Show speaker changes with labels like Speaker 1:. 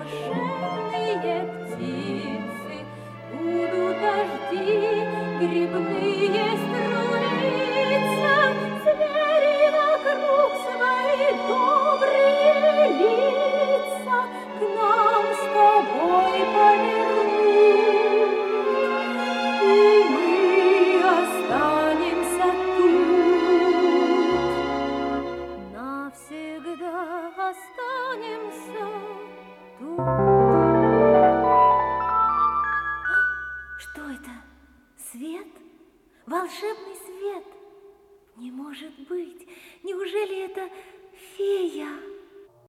Speaker 1: волшебные птицы, будут дожди, грибные струиться, звери вокруг свои добрые лица к нам с тобой повернут, и мы останемся тут, навсегда останемся тут. Что это? Свет? Волшебный свет? Не может быть! Неужели это фея?